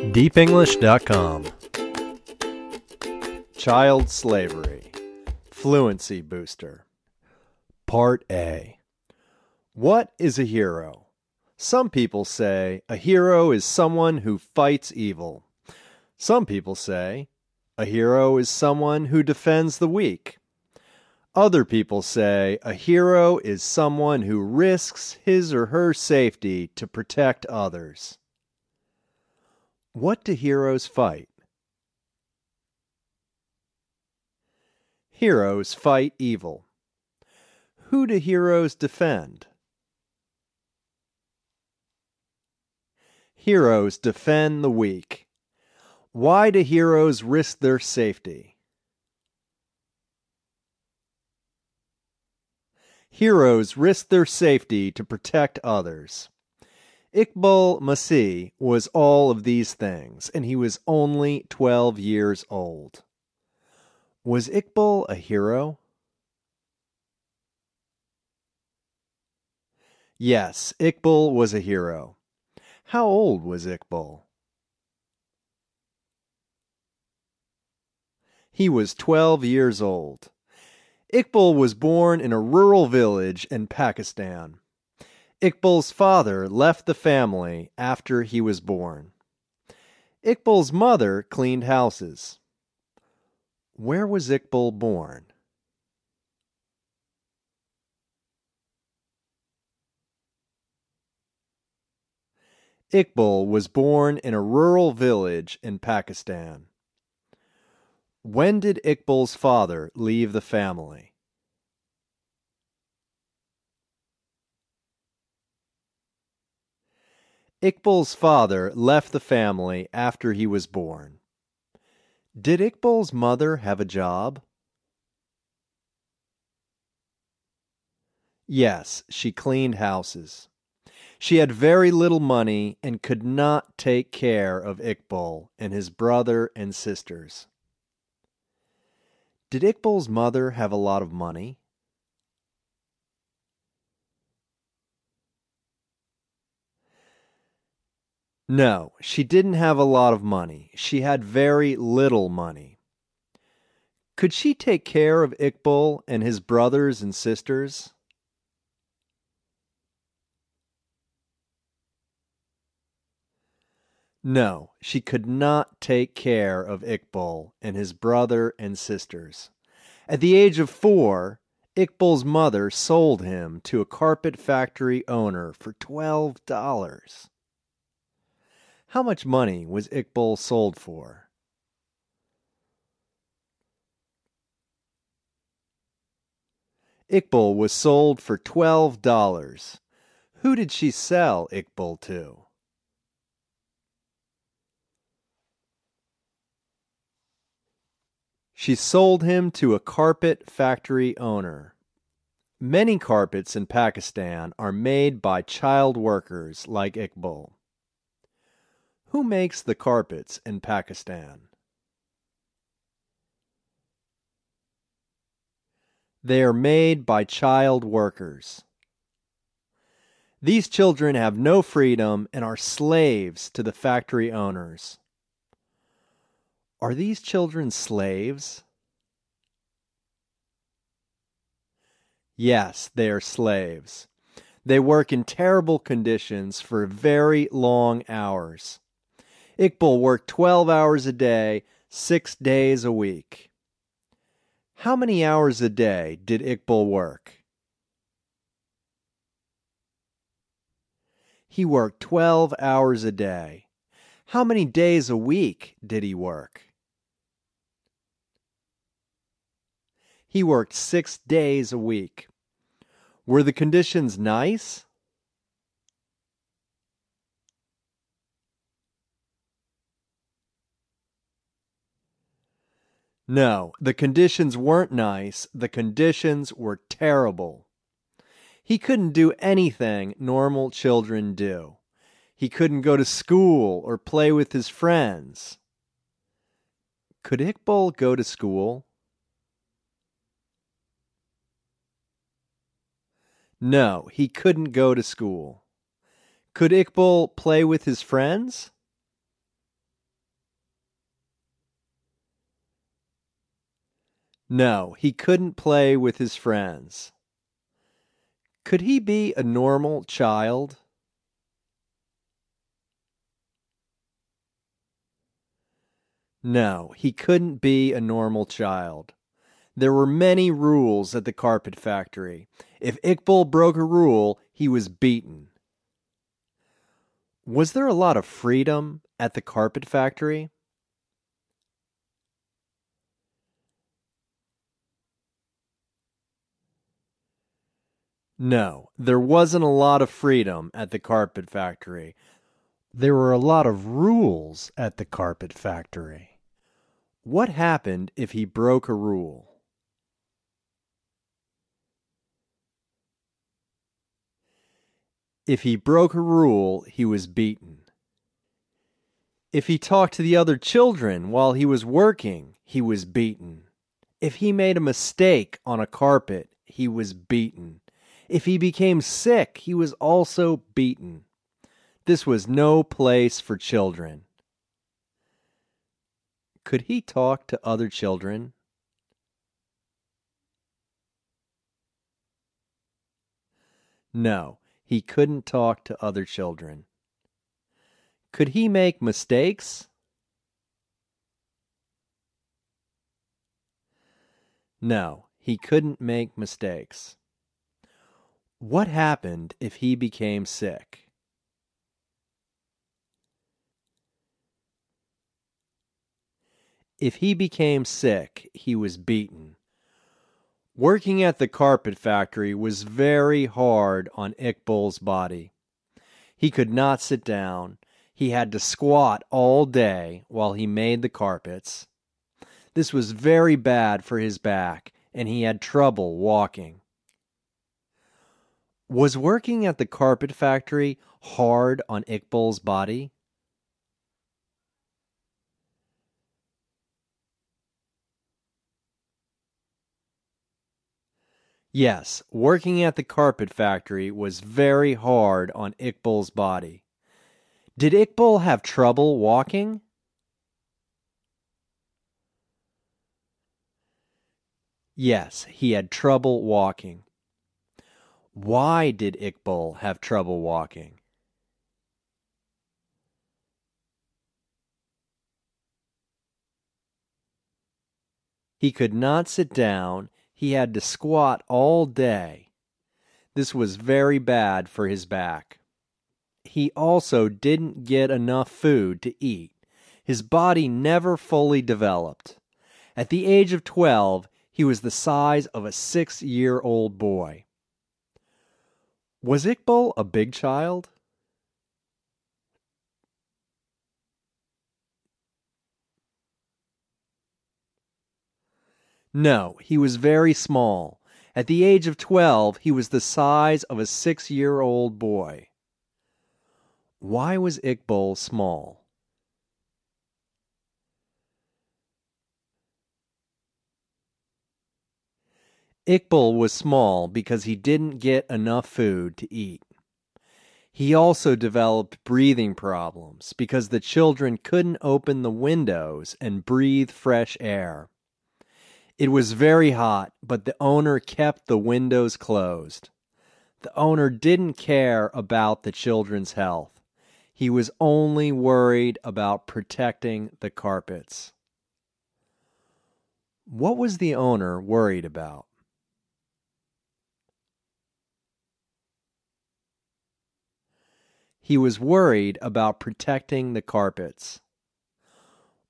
deepenglish.com. Child Slavery Fluency Booster. Part A. What is a hero? Some people say a hero is someone who fights evil. Some people say a hero is someone who defends the weak. Other people say a hero is someone who risks his or her safety to protect others. What do heroes fight? Heroes fight evil. Who do heroes defend? Heroes defend the weak. Why do heroes risk their safety? Heroes risk their safety to protect others. Iqbal Masih was all of these things, and he was only 12 years old. Was Iqbal a hero? Yes, Iqbal was a hero. How old was Iqbal? He was 12 years old. Iqbal was born in a rural village in Pakistan. Iqbal's father left the family after he was born. Iqbal's mother cleaned houses. Where was Iqbal born? Iqbal was born in a rural village in Pakistan. When did Iqbal's father leave the family? Iqbal's father left the family after he was born. Did Iqbal's mother have a job? Yes, she cleaned houses. She had very little money and could not take care of Iqbal and his brother and sisters. Did Iqbal's mother have a lot of money? No, she didn't have a lot of money. She had very little money. Could she take care of Iqbal and his brothers and sisters? No, she could not take care of Iqbal and his brother and sisters. At the age of 4, Iqbal's mother sold him to a carpet factory owner for $12. How much money was Iqbal sold for? Iqbal was sold for $12. Who did she sell Iqbal to? She sold him to a carpet factory owner. Many carpets in Pakistan are made by child workers like Iqbal. Who makes the carpets in Pakistan? They are made by child workers. These children have no freedom and are slaves to the factory owners. Are these children slaves? Yes, they are slaves. They work in terrible conditions for very long hours. Iqbal worked 12 hours a day, 6 days a week. How many hours a day did Iqbal work? He worked 12 hours a day. How many days a week did he work? He worked 6 days a week. Were the conditions nice? No, the conditions weren't nice. The conditions were terrible. He couldn't do anything normal children do. He couldn't go to school or play with his friends. Could Iqbal go to school? No, he couldn't go to school. Could Iqbal play with his friends? No, he couldn't play with his friends. Could he be a normal child? No, he couldn't be a normal child. There were many rules at the carpet factory. If Iqbal broke a rule, he was beaten. Was there a lot of freedom at the carpet factory? No, there wasn't a lot of freedom at the carpet factory. There were a lot of rules at the carpet factory. What happened if he broke a rule? If he broke a rule, he was beaten. If he talked to the other children while he was working, he was beaten. If he made a mistake on a carpet, he was beaten. If he became sick, he was also beaten. This was no place for children. Could he talk to other children? No, he couldn't talk to other children. Could he make mistakes? No, he couldn't make mistakes. What happened if he became sick? If he became sick, he was beaten. Working at the carpet factory was very hard on Iqbal's body. He could not sit down. He had to squat all day while he made the carpets. This was very bad for his back, and he had trouble walking. Was working at the carpet factory hard on Iqbal's body? Yes, working at the carpet factory was very hard on Iqbal's body. Did Iqbal have trouble walking? Yes, he had trouble walking. Why did Iqbal have trouble walking? He could not sit down. He had to squat all day. This was very bad for his back. He also didn't get enough food to eat. His body never fully developed. At the age of 12, he was the size of a 6-year-old boy. Was Iqbal a big child? No, he was very small. At the age of 12, he was the size of a 6-year-old boy. Why was Iqbal small? Iqbal was small because he didn't get enough food to eat. He also developed breathing problems because the children couldn't open the windows and breathe fresh air. It was very hot, but the owner kept the windows closed. The owner didn't care about the children's health. He was only worried about protecting the carpets. What was the owner worried about? He was worried about protecting the carpets.